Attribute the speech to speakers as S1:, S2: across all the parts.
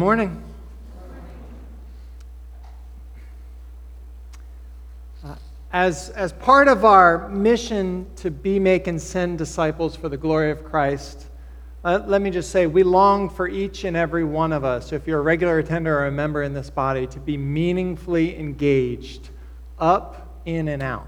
S1: Morning. As part of our mission to be, make, and send disciples for the glory of Christ, let me just say we long for each and every one of us, if you're a regular attender or a member in this body, to be meaningfully engaged up, in, and out.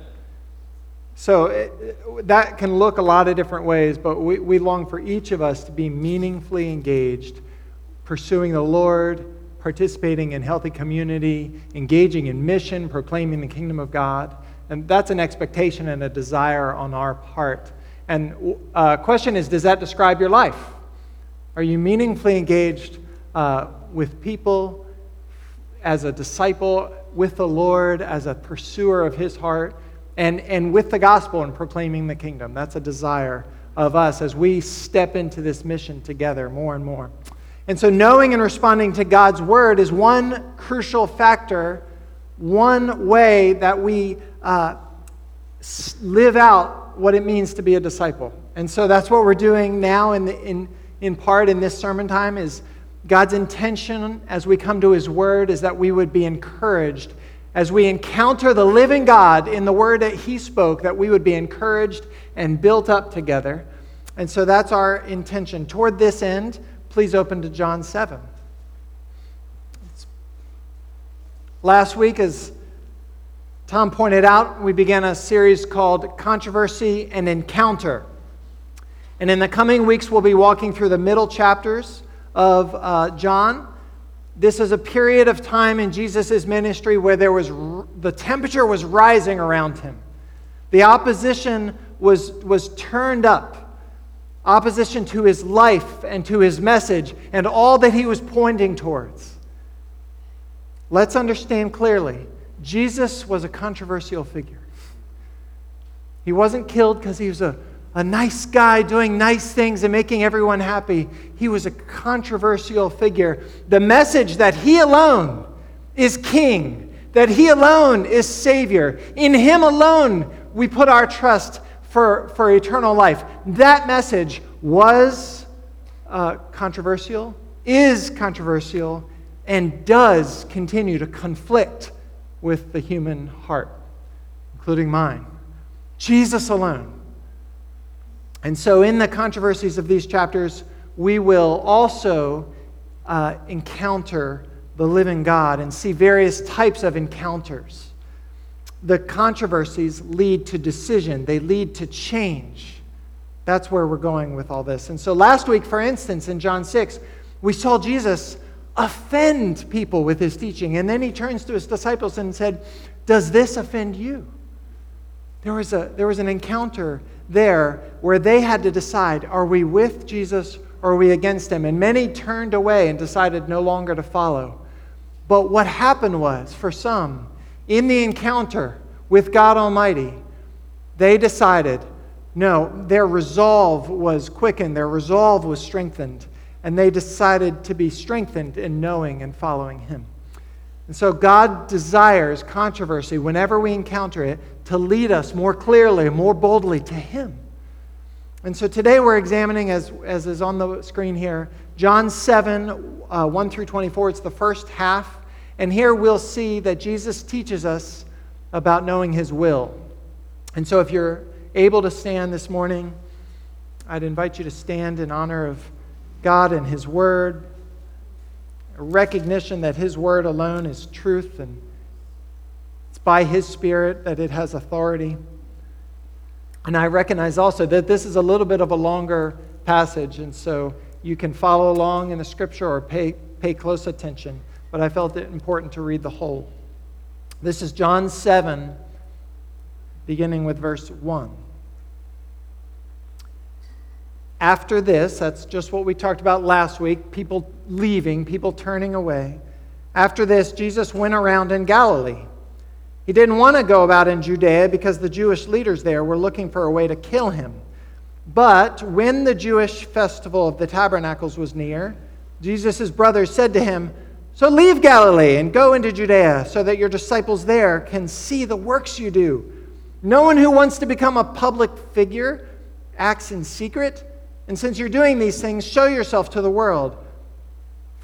S1: So that can look a lot of different ways, but we long for each of us to be meaningfully engaged, pursuing the Lord, participating in healthy community, engaging in mission, proclaiming the kingdom of God. And that's an expectation and a desire on our part. And question is, does that describe your life? Are you meaningfully engaged with people, as a disciple, with the Lord, as a pursuer of His heart, and with the gospel and proclaiming the kingdom? That's a desire of us as we step into this mission together more and more. And so knowing and responding to God's word is one crucial factor, one way that we live out what it means to be a disciple. And so that's what we're doing now in part in this sermon time. Is God's intention as we come to His word is that we would be encouraged as we encounter the living God in the word that He spoke, that we would be encouraged and built up together. And so that's our intention. Toward this end, please open to John 7. Last week, as Tom pointed out, we began a series called Controversy and Encounter. And in the coming weeks, we'll be walking through the middle chapters of John. This is a period of time in Jesus' ministry where the temperature was rising around Him. The opposition was turned up. Opposition to His life and to His message and all that He was pointing towards. Let's understand clearly, Jesus was a controversial figure. He wasn't killed because He was a nice guy doing nice things and making everyone happy. He was a controversial figure. The message that He alone is King, that He alone is Savior. In Him alone we put our trust for eternal life. That message was controversial, is controversial, and does continue to conflict with the human heart, including mine. Jesus alone. And so in the controversies of these chapters, we will also encounter the living God and see various types of encounters. The controversies lead to decision. They lead to change. That's where we're going with all this. And so last week, for instance, in John 6, we saw Jesus offend people with His teaching. And then He turns to His disciples and said, "Does this offend you?" There was an encounter there where they had to decide, are we with Jesus or are we against Him? And many turned away and decided no longer to follow. But what happened was, for some, in the encounter with God Almighty, they decided, no, their resolve was quickened, their resolve was strengthened, and they decided to be strengthened in knowing and following Him. And so God desires controversy, whenever we encounter it, to lead us more clearly, more boldly to Him. And so today we're examining, as is on the screen here, John 7, 1 through 24. It's the first half. And here we'll see that Jesus teaches us about knowing His will. And so if you're able to stand this morning, I'd invite you to stand in honor of God and His Word, a recognition that His Word alone is truth, and it's by His Spirit that it has authority. And I recognize also that this is a little bit of a longer passage, and so you can follow along in the Scripture or pay close attention. But I felt it important to read the whole. This is John 7, beginning with verse 1. After this, that's just what we talked about last week, people leaving, people turning away. After this, Jesus went around in Galilee. He didn't want to go about in Judea because the Jewish leaders there were looking for a way to kill Him. But when the Jewish festival of the Tabernacles was near, Jesus' brothers said to Him, "So leave Galilee and go into Judea so that your disciples there can see the works you do. No one who wants to become a public figure acts in secret. And since you're doing these things, show yourself to the world.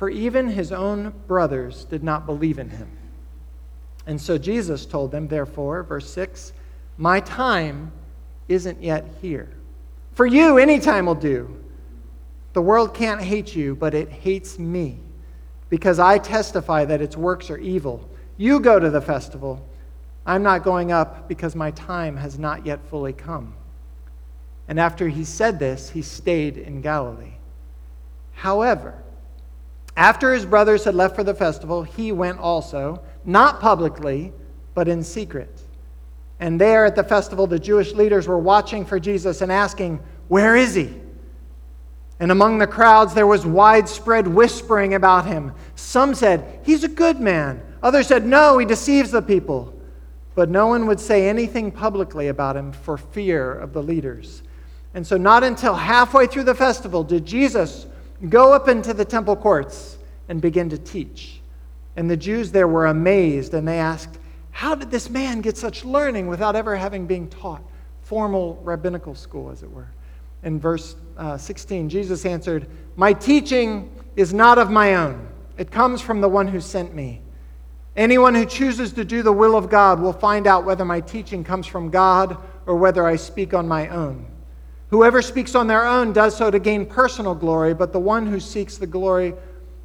S1: for even his own brothers did not believe in him. And so Jesus told them, therefore, verse 6, my time isn't yet here. For you, any time will do. The world can't hate you, but it hates me, because I testify that its works are evil. You go to the festival. I'm not going up because my time has not yet fully come. And after he said this, he stayed in Galilee. However, after his brothers had left for the festival, he went also, not publicly, but in secret. And there at the festival, the Jewish leaders were watching for Jesus and asking, where is he? And among the crowds, there was widespread whispering about him. Some said, he's a good man. Others said, no, he deceives the people. But no one would say anything publicly about him for fear of the leaders. And so not until halfway through the festival did Jesus go up into the temple courts and begin to teach. And the Jews there were amazed, and they asked, how did this man get such learning without ever having been taught? Formal rabbinical school, as it were. In verse 16, Jesus answered, my teaching is not of my own. It comes from the one who sent me. Anyone who chooses to do the will of God will find out whether my teaching comes from God or whether I speak on my own. Whoever speaks on their own does so to gain personal glory, but he who seeks the glory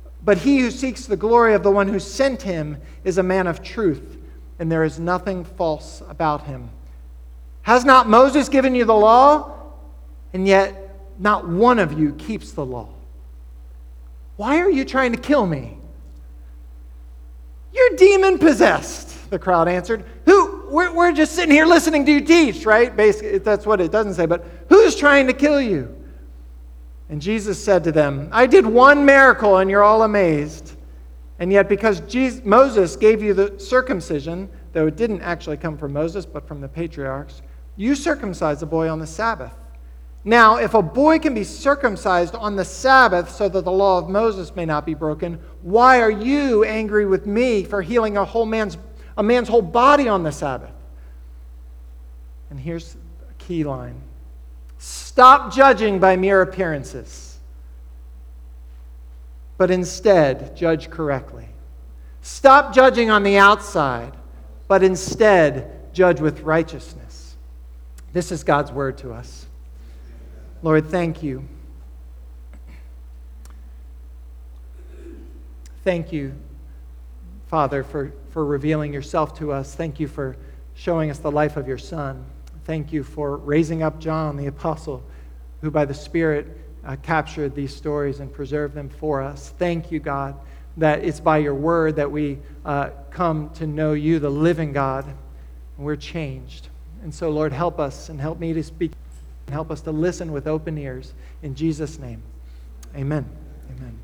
S1: of the one who sent him is a man of truth, and there is nothing false about him. Has not Moses given you the law? And yet not one of you keeps the law. Why are you trying to kill me? You're demon-possessed, the crowd answered. We're just sitting here listening to you teach, right? Basically, that's what it doesn't say, but who's trying to kill you? And Jesus said to them, I did one miracle and you're all amazed. And yet because Moses gave you the circumcision, though it didn't actually come from Moses, but from the patriarchs, you circumcised the boy on the Sabbath. Now, if a boy can be circumcised on the Sabbath so that the law of Moses may not be broken, why are you angry with me for healing a man's whole body on the Sabbath? And here's a key line. Stop judging by mere appearances, but instead judge correctly. Stop judging on the outside, but instead judge with righteousness. This is God's word to us. Lord, thank you. Thank you, Father, for revealing yourself to us. Thank you for showing us the life of your Son. Thank you for raising up John, the apostle, who by the Spirit captured these stories and preserved them for us. Thank you, God, that it's by your word that we come to know you, the living God, and we're changed. And so, Lord, help us and help me to speak. Help us to listen with open ears. In Jesus' name, amen. Amen.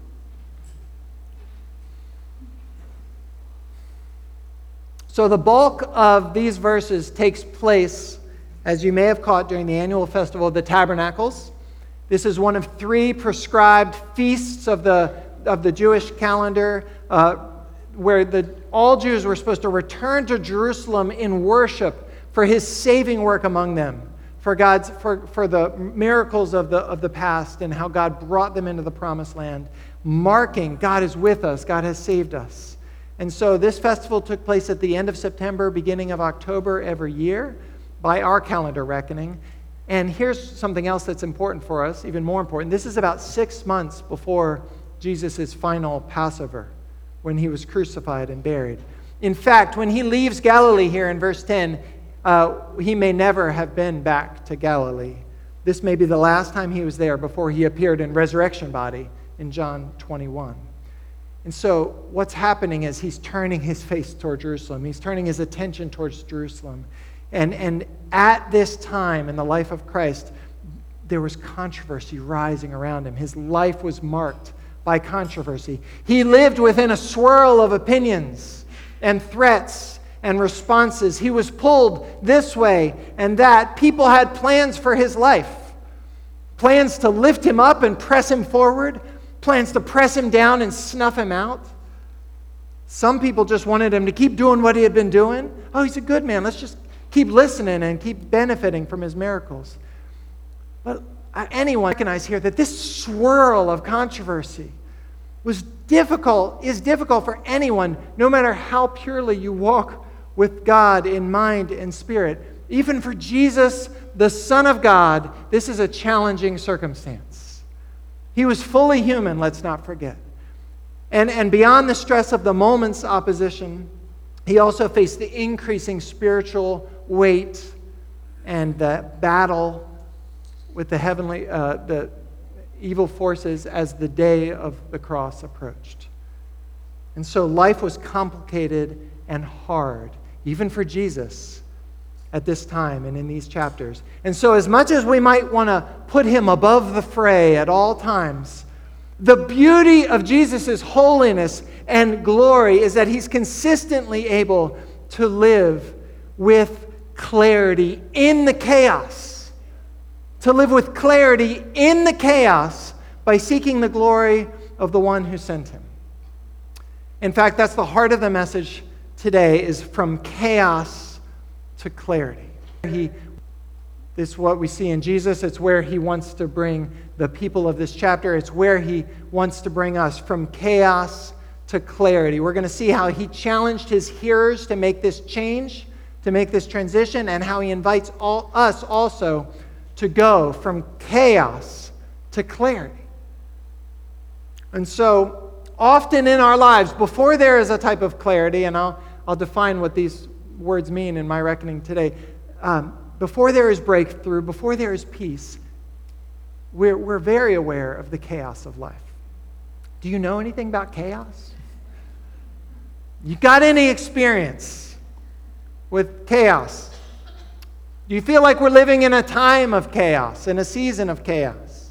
S1: So the bulk of these verses takes place, as you may have caught, during the annual festival of the Tabernacles. This is one of 3 prescribed feasts of the Jewish calendar, where all Jews were supposed to return to Jerusalem in worship for his saving work among them. For the miracles of the past and how God brought them into the promised land, marking God is with us, God has saved us. And so this festival took place at the end of September, beginning of October every year, by our calendar reckoning. And here's something else that's important for us, even more important. This is about 6 months before Jesus' final Passover, when he was crucified and buried. In fact, when he leaves Galilee here in verse 10, he may never have been back to Galilee. This may be the last time he was there before he appeared in resurrection body in John 21. And so what's happening is he's turning his face toward Jerusalem. He's turning his attention towards Jerusalem. And at this time in the life of Christ, there was controversy rising around him. His life was marked by controversy. He lived within a swirl of opinions and threats and responses. He was pulled this way and that. People had plans for his life. Plans to lift him up and press him forward. Plans to press him down and snuff him out. Some people just wanted him to keep doing what he had been doing. Oh, he's a good man. Let's just keep listening and keep benefiting from his miracles. But anyone recognize here that this swirl of controversy, is difficult for anyone, no matter how purely you walk with God in mind and spirit. Even for Jesus, the Son of God, this is a challenging circumstance. He was fully human, let's not forget. And beyond the stress of the moment's opposition, he also faced the increasing spiritual weight and the battle with the evil forces as the day of the cross approached. And so life was complicated and hard, even for Jesus at this time and in these chapters. And so as much as we might want to put him above the fray at all times, the beauty of Jesus' holiness and glory is that he's consistently able to live with clarity in the chaos. To live with clarity in the chaos by seeking the glory of the one who sent him. In fact, that's the heart of the message today, is from chaos to clarity. This is what we see in Jesus. It's where he wants to bring the people of this chapter. It's where he wants to bring us, from chaos to clarity. We're going to see how he challenged his hearers to make this change, to make this transition, and how he invites us also to go from chaos to clarity. And so, often in our lives, before there is a type of clarity, and I'll define what these words mean in my reckoning today, before there is breakthrough, before there is peace, we're very aware of the chaos of life. Do you know anything about chaos? You got any experience with chaos? Do you feel like we're living in a time of chaos, in a season of chaos?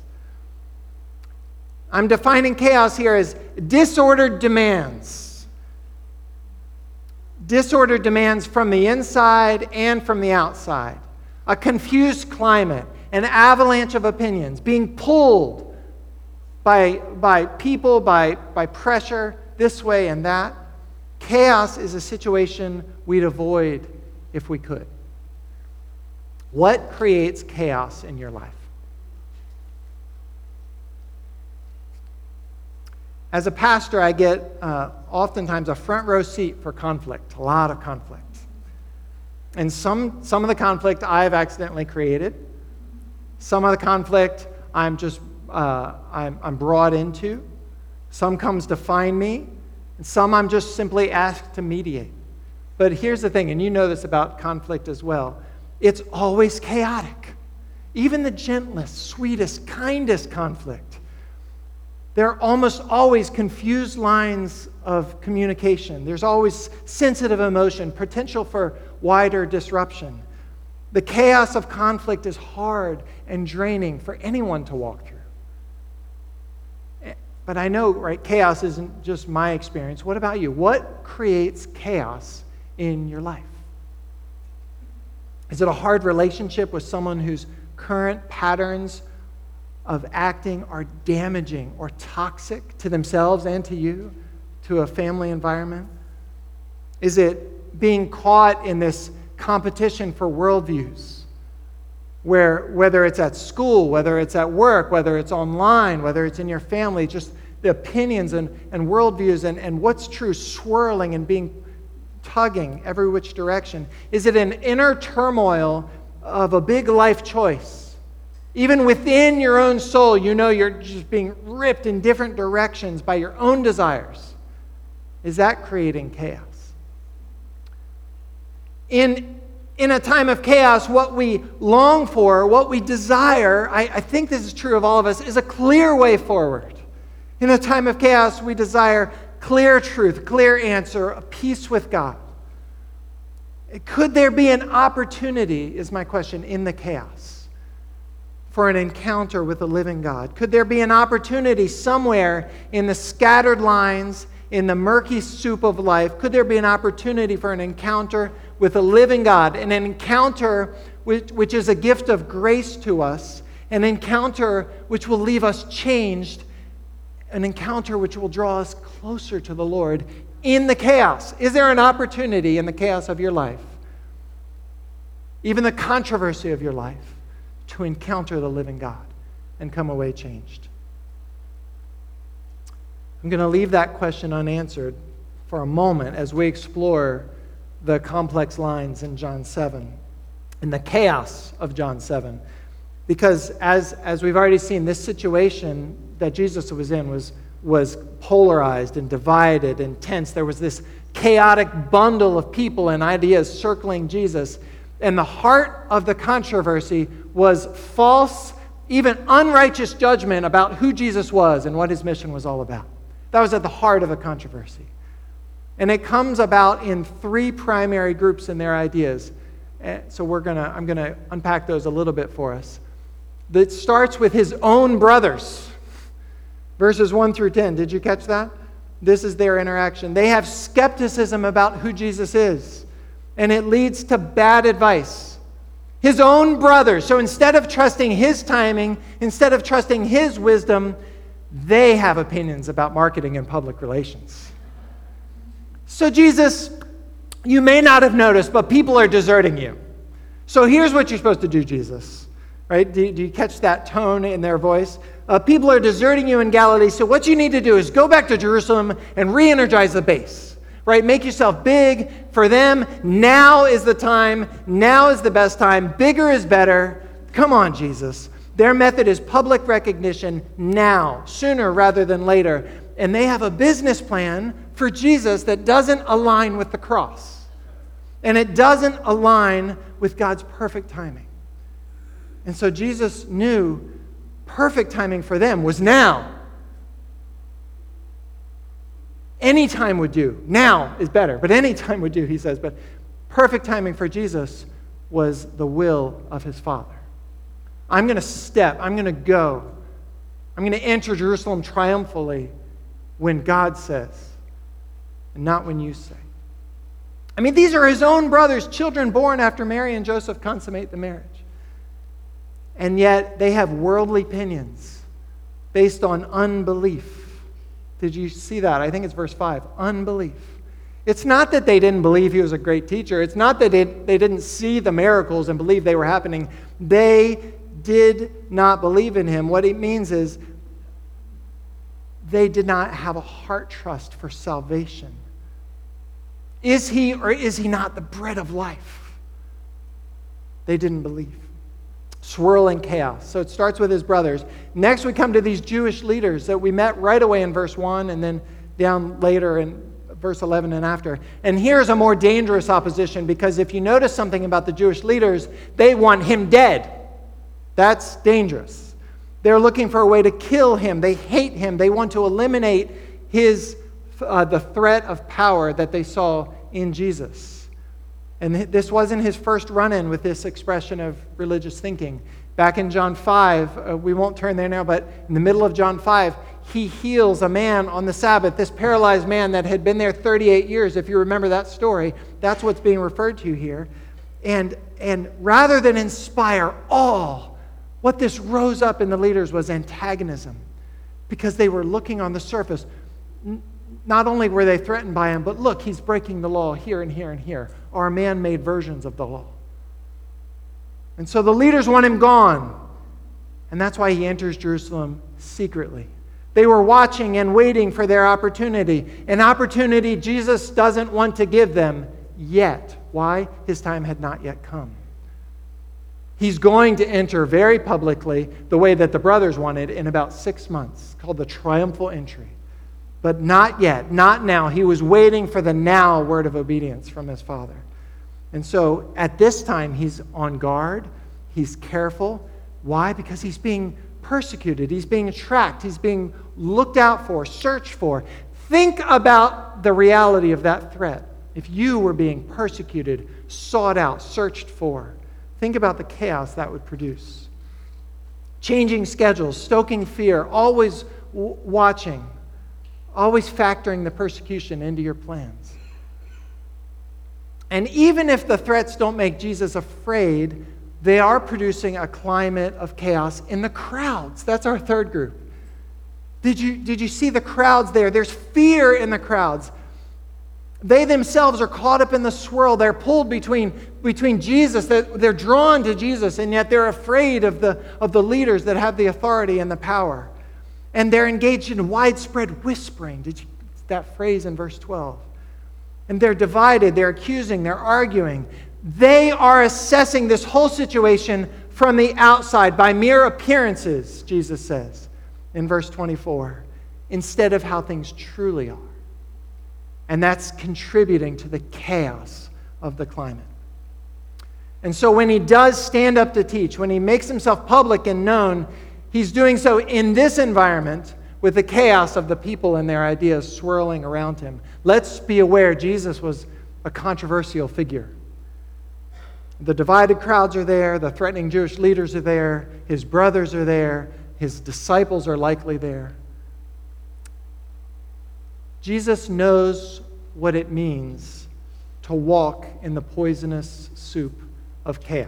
S1: I'm defining chaos here as disordered demands. Disordered demands from the inside and from the outside. A confused climate, an avalanche of opinions, being pulled by people, by pressure, this way and that. Chaos is a situation we'd avoid if we could. What creates chaos in your life? As a pastor, I get oftentimes a front row seat for conflict, a lot of conflict. And some of the conflict I've accidentally created. Some of the conflict I'm brought into. Some comes to find me. And some I'm just simply asked to mediate. But here's the thing, and you know this about conflict as well. It's always chaotic. Even the gentlest, sweetest, kindest conflict. There are almost always confused lines of communication. There's always sensitive emotion, potential for wider disruption. The chaos of conflict is hard and draining for anyone to walk through. But I know, right, chaos isn't just my experience. What about you? What creates chaos in your life? Is it a hard relationship with someone whose current patterns of acting are damaging or toxic to themselves and to you, to a family environment? Is it being caught in this competition for worldviews, where whether it's at school, whether it's at work, whether it's online, whether it's in your family, just the opinions and worldviews and what's true swirling and being tugging every which direction? Is it an inner turmoil of a big life choice? Even within your own soul, you know you're just being ripped in different directions by your own desires. Is that creating chaos? In a time of chaos, what we long for, what we desire, I think this is true of all of us, is a clear way forward. In a time of chaos, we desire clear truth, clear answer, a peace with God. Could there be an opportunity, is my question, in the chaos for an encounter with the living God? Could there be an opportunity somewhere in the scattered lines, in the murky soup of life? Could there be an opportunity for an encounter with a living God, an encounter which is a gift of grace to us, an encounter which will leave us changed, an encounter which will draw us closer to the Lord in the chaos? Is there an opportunity in the chaos of your life, even the controversy of your life, to encounter the living God and come away changed? I'm going to leave that question unanswered for a moment as we explore the complex lines in John 7 and the chaos of John 7. Because as we've already seen, this situation that Jesus was in was polarized and divided and tense. There was this chaotic bundle of people and ideas circling Jesus. And the heart of the controversy was false, even unrighteous judgment about who Jesus was and what his mission was all about. That was at the heart of the controversy. And it comes about in three primary groups in their ideas. So I'm going to unpack those a little bit for us. That starts with his own brothers. Verses 1 through 10. Did you catch that? This is their interaction. They have skepticism about who Jesus is. And it leads to bad advice. His own brothers. So instead of trusting his timing, instead of trusting his wisdom, they have opinions about marketing and public relations. So Jesus, you may not have noticed, but people are deserting you. So here's what you're supposed to do, Jesus. Right? Do you catch that tone in their voice? People are deserting you in Galilee, so what you need to do is go back to Jerusalem and re-energize the base. Right? Make yourself big for them. Now is the time. Now is the best time. Bigger is better. Come on, Jesus. Their method is public recognition now, sooner rather than later. And they have a business plan for Jesus that doesn't align with the cross. And it doesn't align with God's perfect timing. And so Jesus knew perfect timing for them was now. Any time would do. Now is better, but any time would do, he says. But perfect timing for Jesus was the will of his Father. I'm going to go. I'm going to enter Jerusalem triumphantly when God says, and not when you say. I mean, these are his own brothers, children born after Mary and Joseph consummate the marriage. And yet they have worldly opinions based on unbelief. Did you see that? I think it's verse 5. Unbelief. It's not that they didn't believe he was a great teacher. It's not that they didn't see the miracles and believe they were happening. They did not believe in him. What it means is they did not have a heart trust for salvation. Is he or is he not the bread of life? They didn't believe. Swirling chaos. So it starts with his brothers. Next we come to these Jewish leaders that we met right away in verse 1 and then down later in verse 11 and after. And here's a more dangerous opposition, because if you notice something about the Jewish leaders, they want him dead. That's dangerous. They're looking for a way to kill him. They hate him. They want to eliminate the threat of power that they saw in Jesus. And this wasn't his first run-in with this expression of religious thinking. Back in John 5, we won't turn there now, but in the middle of John 5, he heals a man on the Sabbath, this paralyzed man that had been there 38 years. If you remember that story, that's what's being referred to here. And rather than inspire awe, what this rose up in the leaders was antagonism, because they were looking on the surface. Not only were they threatened by him, but look, he's breaking the law here and here and here, or man-made versions of the law. And so the leaders want him gone. And that's why he enters Jerusalem secretly. They were watching and waiting for their opportunity, an opportunity Jesus doesn't want to give them yet. Why? His time had not yet come. He's going to enter very publicly the way that the brothers wanted in about 6 months, called the triumphal entry. But not yet, not now. He was waiting for the now word of obedience from his Father. And so at this time, he's on guard. He's careful. Why? Because he's being persecuted. He's being tracked. He's being looked out for, searched for. Think about the reality of that threat. If you were being persecuted, sought out, searched for, think about the chaos that would produce. Changing schedules, stoking fear, always watching, always factoring the persecution into your plans. And even if the threats don't make Jesus afraid, they are producing a climate of chaos in the crowds. That's our third group. Did you see the crowds there? There's fear in the crowds. They themselves are caught up in the swirl. They're pulled between Jesus. They're drawn to Jesus, and yet they're afraid of the leaders that have the authority and the power. And they're engaged in widespread whispering. Did you that phrase in verse 12? And they're divided, they're accusing, they're arguing. They are assessing this whole situation from the outside by mere appearances, Jesus says in verse 24, instead of how things truly are. And that's contributing to the chaos of the climate. And so when he does stand up to teach, when he makes himself public and known, he's doing so in this environment with the chaos of the people and their ideas swirling around him. Let's be aware Jesus was a controversial figure. The divided crowds are there, the threatening Jewish leaders are there, his brothers are there, his disciples are likely there. Jesus knows what it means to walk in the poisonous soup of chaos.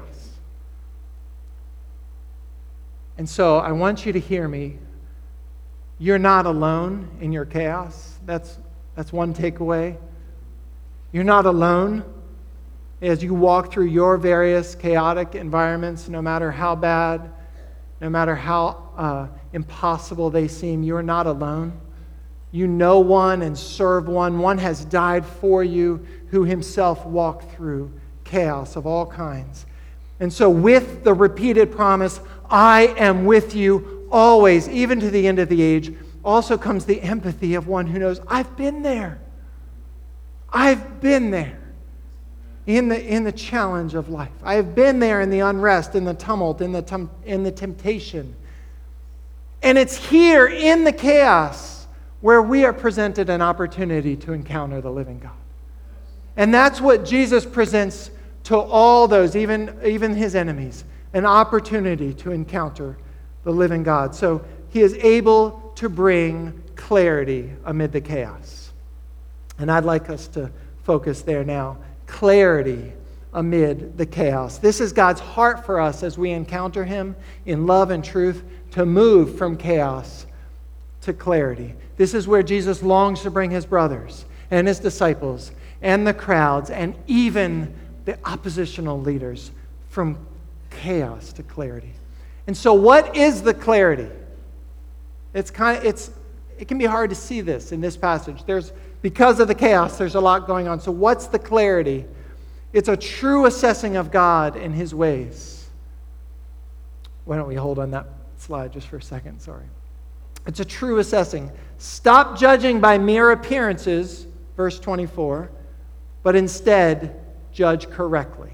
S1: And so I want you to hear me. You're not alone in your chaos. That's one takeaway. You're not alone as you walk through your various chaotic environments, no matter how bad, no matter how impossible they seem. You're not alone. You know one and serve one. One has died for you who himself walked through chaos of all kinds. And so with the repeated promise, I am with you always, even to the end of the age, also comes the empathy of one who knows, I've been there. I've been there in the challenge of life. I have been there in the unrest, in the tumult, in the temptation. And it's here in the chaos where we are presented an opportunity to encounter the living God. And that's what Jesus presents to all those, even his enemies, an opportunity to encounter the living God. So he is able to bring clarity amid the chaos. And I'd like us to focus there now. Clarity amid the chaos. This is God's heart for us as we encounter him in love and truth, to move from chaos to clarity. This is where Jesus longs to bring his brothers and his disciples and the crowds and even the oppositional leaders from chaos to clarity. And so what is the clarity? It can be hard to see this in this passage. Because of the chaos, there's a lot going on. So what's the clarity? It's a true assessing of God and his ways. Why don't we hold on that slide just for a second? Sorry. It's a true assessing. Stop judging by mere appearances, verse 24, but instead judge correctly.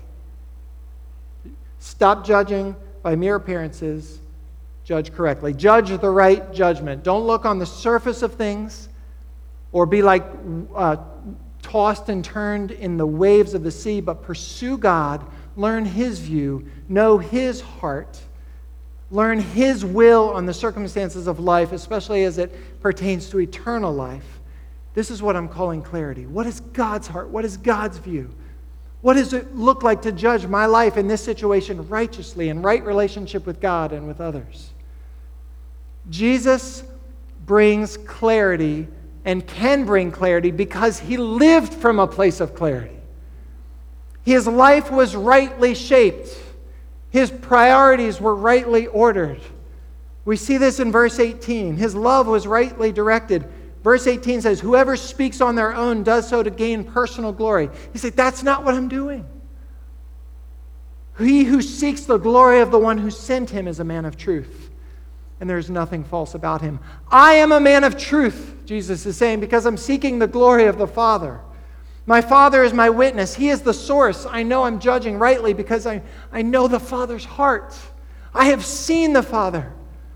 S1: Stop judging by mere appearances, judge correctly. Judge the right judgment. Don't look on the surface of things or be like tossed and turned in the waves of the sea, but pursue God, learn his view, know his heart, learn his will on the circumstances of life, especially as it pertains to eternal life. This is what I'm calling clarity. What is God's heart? What is God's view? What does it look like to judge my life in this situation righteously, in right relationship with God and with others? Jesus brings clarity and can bring clarity because he lived from a place of clarity. His life was rightly shaped. His priorities were rightly ordered. We see this in verse 18. His love was rightly directed. Verse 18 says, whoever speaks on their own does so to gain personal glory. He said, that's not what I'm doing. He who seeks the glory of the one who sent him is a man of truth, and there's nothing false about him. I am a man of truth, Jesus is saying, because I'm seeking the glory of the Father. My Father is my witness. He is the source. I know I'm judging rightly because I know the Father's heart. I have seen the Father.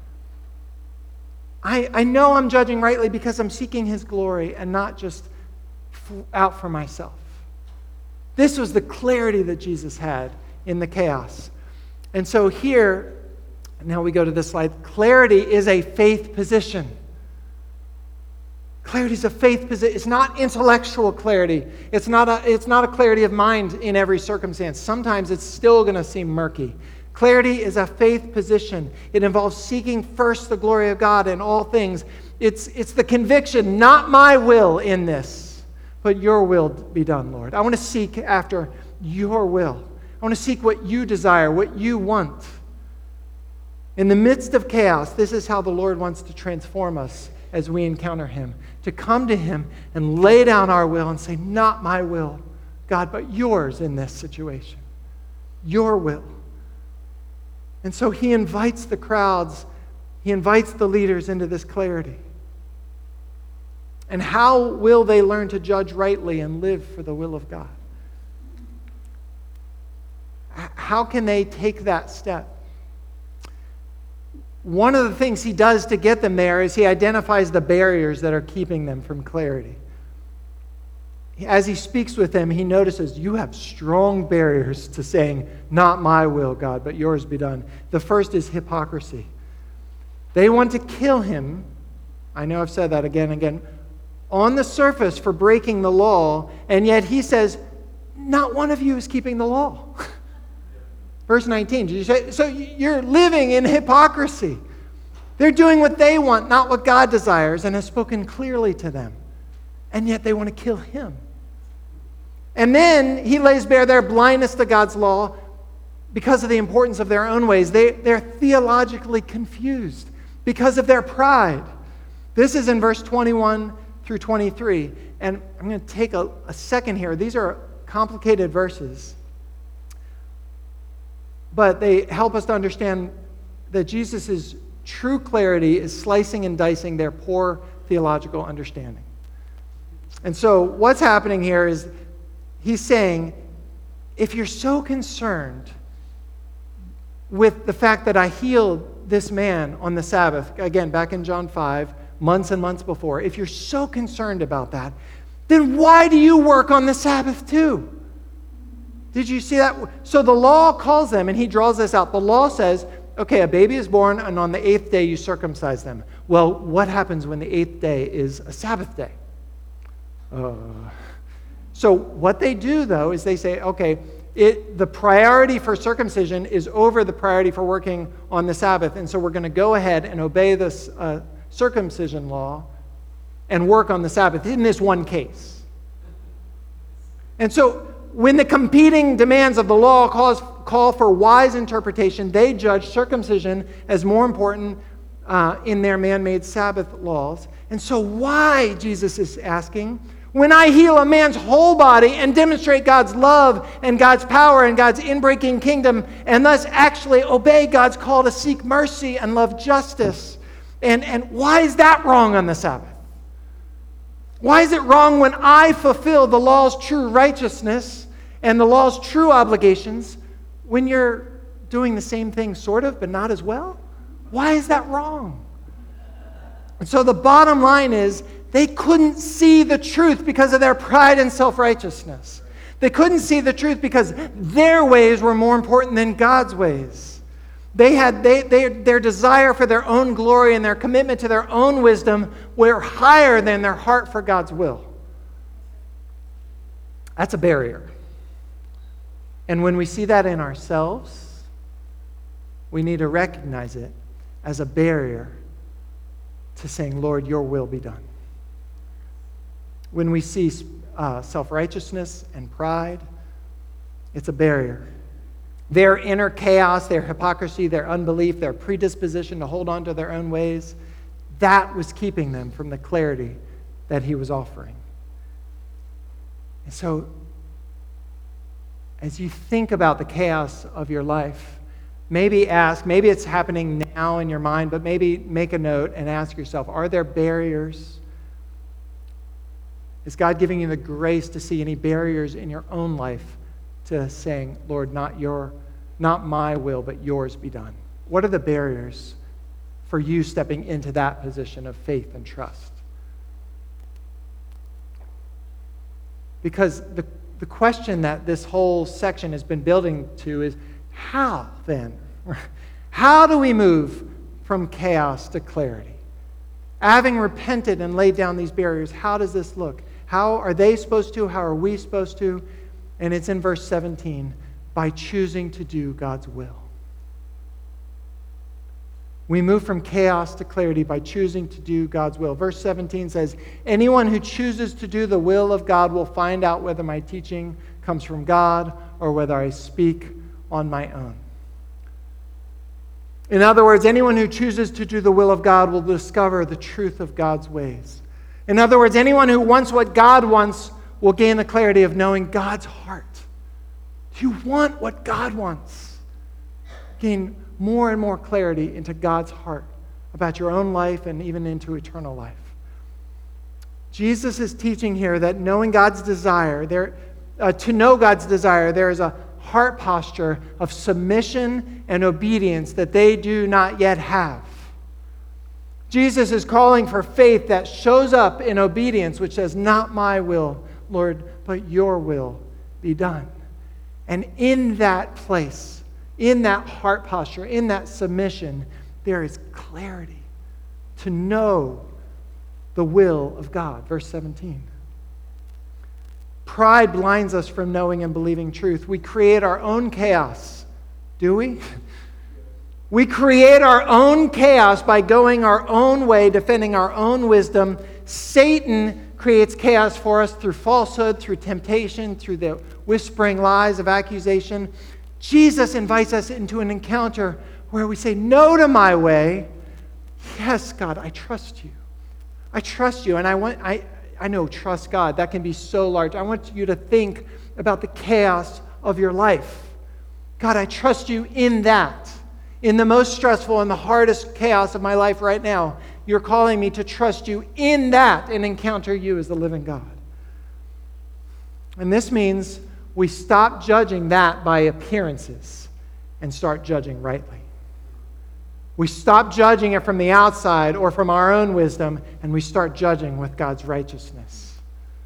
S1: I know I'm judging rightly because I'm seeking his glory and not just out for myself. This was the clarity that Jesus had in the chaos. And so here, now we go to this slide. Clarity is a faith position. Clarity is a faith position. It's not intellectual clarity. It's not a clarity of mind in every circumstance. Sometimes it's still going to seem murky. Clarity is a faith position. It involves seeking first the glory of God in all things. It's the conviction, not my will in this, but your will be done, Lord. I want to seek after your will. I want to seek what you desire, what you want. In the midst of chaos, this is how the Lord wants to transform us as we encounter Him. To come to Him and lay down our will and say, not my will, God, but yours in this situation. Your will. And so He invites the crowds, He invites the leaders into this clarity. And how will they learn to judge rightly and live for the will of God? How can they take that step? One of the things He does to get them there is He identifies the barriers that are keeping them from clarity. As He speaks with them, He notices, you have strong barriers to saying, not my will, God, but yours be done. The first is hypocrisy. They want to kill Him. I know I've said that again and again. On the surface for breaking the law, and yet He says, not one of you is keeping the law. Verse 19, did you say? So you're living in hypocrisy. They're doing what they want, not what God desires, and has spoken clearly to them. And yet they want to kill Him. And then He lays bare their blindness to God's law because of the importance of their own ways. They're theologically confused because of their pride. This is in verse 21 through 23. And I'm going to take a second here. These are complicated verses. But they help us to understand that Jesus' true clarity is slicing and dicing their poor theological understanding. And so what's happening here is He's saying, if you're so concerned with the fact that I healed this man on the Sabbath, again, back in John 5, months and months before, if you're so concerned about that, then why do you work on the Sabbath too? Did you see that? So the law calls them, and He draws this out. The law says, okay, a baby is born, and on the 8th day you circumcise them. Well, what happens when the 8th day is a Sabbath day? So what they do, though, is they say, okay, the priority for circumcision is over the priority for working on the Sabbath, and so we're going to go ahead and obey this circumcision law and work on the Sabbath in this one case. And so when the competing demands of the law call for wise interpretation, they judge circumcision as more important in their man-made Sabbath laws. And so why, Jesus is asking, when I heal a man's whole body and demonstrate God's love and God's power and God's inbreaking kingdom, and thus actually obey God's call to seek mercy and love justice, and why is that wrong on the Sabbath? Why is it wrong when I fulfill the law's true righteousness and the law's true obligations when you're doing the same thing sort of, but not as well? Why is that wrong? And so the bottom line is they couldn't see the truth because of their pride and self-righteousness. They couldn't see the truth because their ways were more important than God's ways. Their desire for their own glory and their commitment to their own wisdom were higher than their heart for God's will. That's a barrier. And when we see that in ourselves, we need to recognize it as a barrier to saying, Lord, your will be done. When we see self-righteousness and pride, it's a barrier. Their inner chaos, their hypocrisy, their unbelief, their predisposition to hold on to their own ways, that was keeping them from the clarity that He was offering. And so, as you think about the chaos of your life, maybe it's happening now in your mind, but maybe make a note and ask yourself, are there barriers? Is God giving you the grace to see any barriers in your own life to saying, Lord, not my will, but yours be done? What are the barriers for you stepping into that position of faith and trust? Because the question that this whole section has been building to is, how then? How do we move from chaos to clarity? Having repented and laid down these barriers, how does this look? How are they supposed to? How are we supposed to? And it's in verse 17, by choosing to do God's will. We move from chaos to clarity by choosing to do God's will. Verse 17 says, anyone who chooses to do the will of God will find out whether my teaching comes from God or whether I speak on my own. In other words, anyone who chooses to do the will of God will discover the truth of God's ways. In other words, anyone who wants what God wants will gain the clarity of knowing God's heart. Do you want what God wants? Gain more and more clarity into God's heart about your own life and even into eternal life. Jesus is teaching here that knowing God's desire, to know God's desire, there is a heart posture of submission and obedience that they do not yet have. Jesus is calling for faith that shows up in obedience, which says, "Not my will, Lord, but your will be done." And in that place, in that heart posture, in that submission, there is clarity to know the will of God. Verse 17. Pride blinds us from knowing and believing truth. We create our own chaos. Do we? We create our own chaos by going our own way, defending our own wisdom. Satan creates chaos for us through falsehood, through temptation, through the whispering lies of accusation. Jesus invites us into an encounter where we say no to my way. Yes, God, I trust you. I trust you, and I know, trust God. That can be so large. I want you to think about the chaos of your life. God, I trust you in that. In the most stressful and the hardest chaos of my life right now, you're calling me to trust you in that and encounter you as the living God. And this means we stop judging that by appearances and start judging rightly. We stop judging it from the outside or from our own wisdom, and we start judging with God's righteousness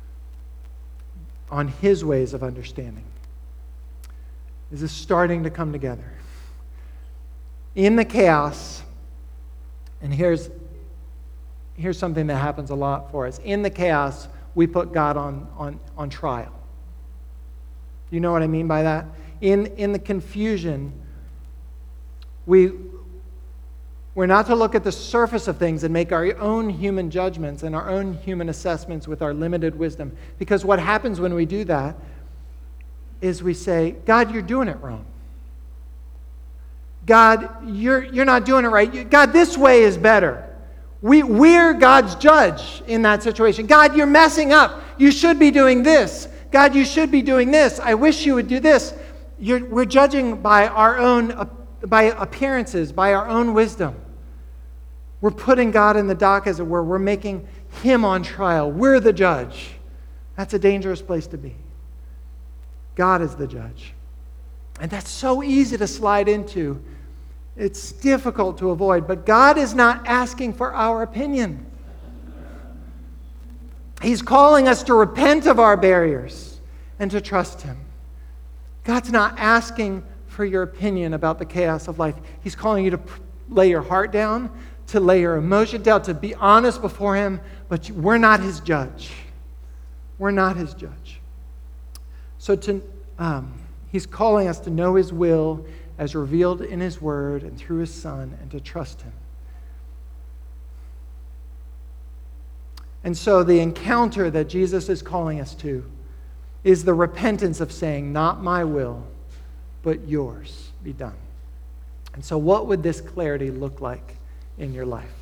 S1: on His ways of understanding. This is starting to come together. In the chaos, and here's something that happens a lot for us. In the chaos, we put God on trial. You know what I mean by that? In the confusion, we're not to look at the surface of things and make our own human judgments and our own human assessments with our limited wisdom. Because what happens when we do that is we say, God, you're doing it wrong. God, you're not doing it right. God, this way is better. We're God's judge in that situation. God, you're messing up. You should be doing this. God, you should be doing this. I wish you would do this. We're judging by our own, by appearances, by our own wisdom. We're putting God in the dock, as it were. We're making Him on trial. We're the judge. That's a dangerous place to be. God is the judge. And that's so easy to slide into. It's difficult to avoid, but God is not asking for our opinion. He's calling us to repent of our barriers and to trust Him. God's not asking for your opinion about the chaos of life. He's calling you to lay your heart down, to lay your emotion down, to be honest before Him, but we're not His judge. We're not His judge. So He's calling us to know His will as revealed in His Word and through His Son, and to trust Him. And so the encounter that Jesus is calling us to is the repentance of saying, not my will, but yours be done. And so what would this clarity look like in your life?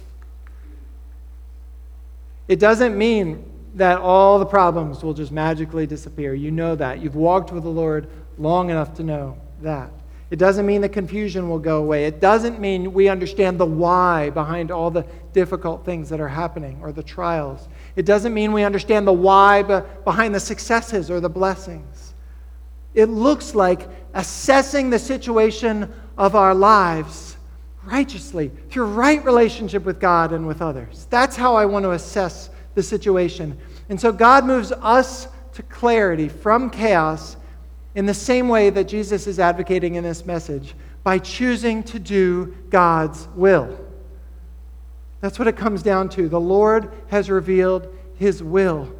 S1: It doesn't mean that all the problems will just magically disappear. You know that. You've walked with the Lord long enough to know that. It doesn't mean the confusion will go away. It doesn't mean we understand the why behind all the difficult things that are happening or the trials. It doesn't mean we understand the why behind the successes or the blessings. It looks like assessing the situation of our lives righteously through right relationship with God and with others. That's how I want to assess the situation. And so God moves us to clarity from chaos in the same way that Jesus is advocating in this message, by choosing to do God's will. That's what it comes down to. The Lord has revealed His will.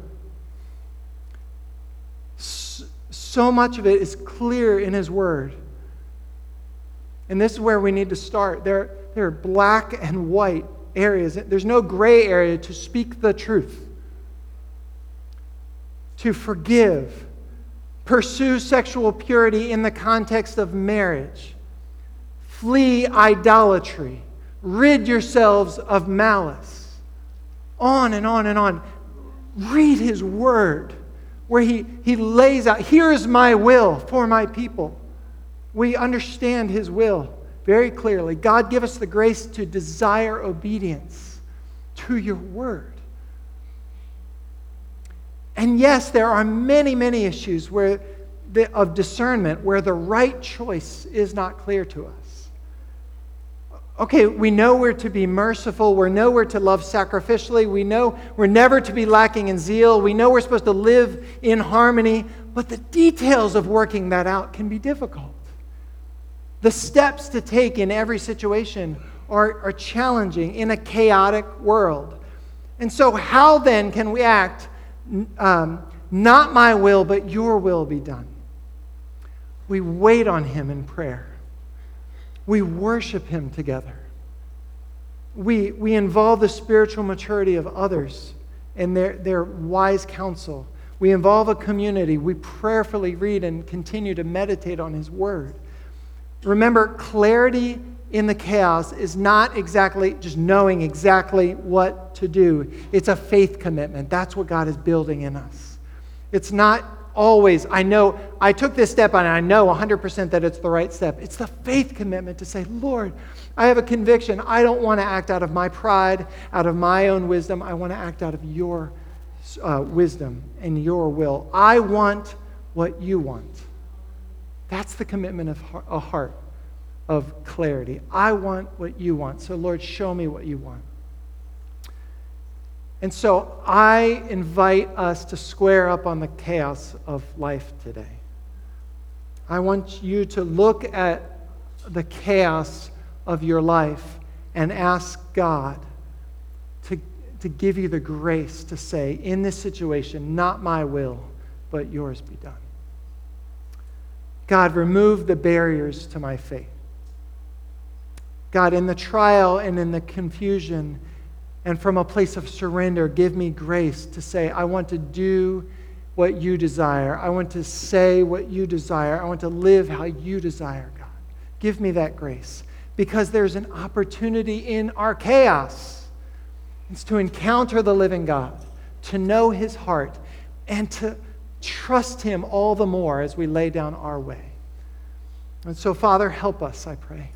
S1: So much of it is clear in His Word. And this is where we need to start. There are black and white areas. There's no gray area to speak the truth, to forgive, pursue sexual purity in the context of marriage, Flee idolatry. Rid yourselves of malice. On and on and on. Read His Word, where He lays out, here is my will for my people. We understand His will very clearly. God, give us the grace to desire obedience to your Word. And yes, there are many, many issues of discernment where the right choice is not clear to us. Okay, we know we're to be merciful. We know we're to love sacrificially. We know we're never to be lacking in zeal. We know we're supposed to live in harmony. But the details of working that out can be difficult. The steps to take in every situation are challenging in a chaotic world. And so how then can we act, not my will, but your will be done? We wait on Him in prayer. We worship Him together. We involve the spiritual maturity of others and their wise counsel. We involve a community. We prayerfully read and continue to meditate on His Word. Remember, clarity in the chaos is not exactly just knowing exactly what to do. It's a faith commitment. That's what God is building in us. It's not always, I know, I took this step and I know 100% that it's the right step. It's the faith commitment to say, Lord, I have a conviction. I don't want to act out of my pride, out of my own wisdom. I want to act out of your wisdom and your will. I want what you want. That's the commitment of a heart of clarity. I want what you want. So Lord, show me what you want. And so I invite us to square up on the chaos of life today. I want you to look at the chaos of your life and ask God to give you the grace to say, in this situation, not my will, but yours be done. God, remove the barriers to my faith. God, in the trial and in the confusion, and from a place of surrender, give me grace to say, I want to do what you desire. I want to say what you desire. I want to live how you desire, God. Give me that grace. Because there's an opportunity in our chaos. It's to encounter the living God, to know His heart, and to trust Him all the more as we lay down our way. And so, Father, help us, I pray.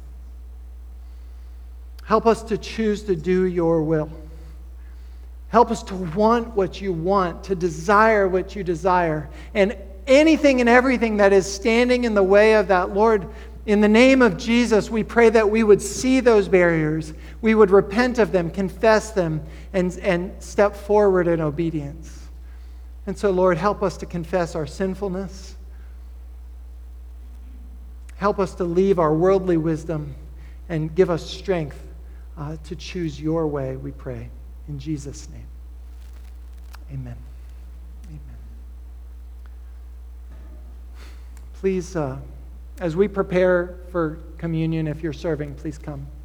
S1: Help us to choose to do your will. Help us to want what you want, to desire what you desire. And anything and everything that is standing in the way of that, Lord, in the name of Jesus, we pray that we would see those barriers, we would repent of them, confess them, and step forward in obedience. And so, Lord, help us to confess our sinfulness. Help us to leave our worldly wisdom and give us strength to choose your way, we pray. In Jesus' name, amen. Amen. Please, as we prepare for communion, if you're serving, please come.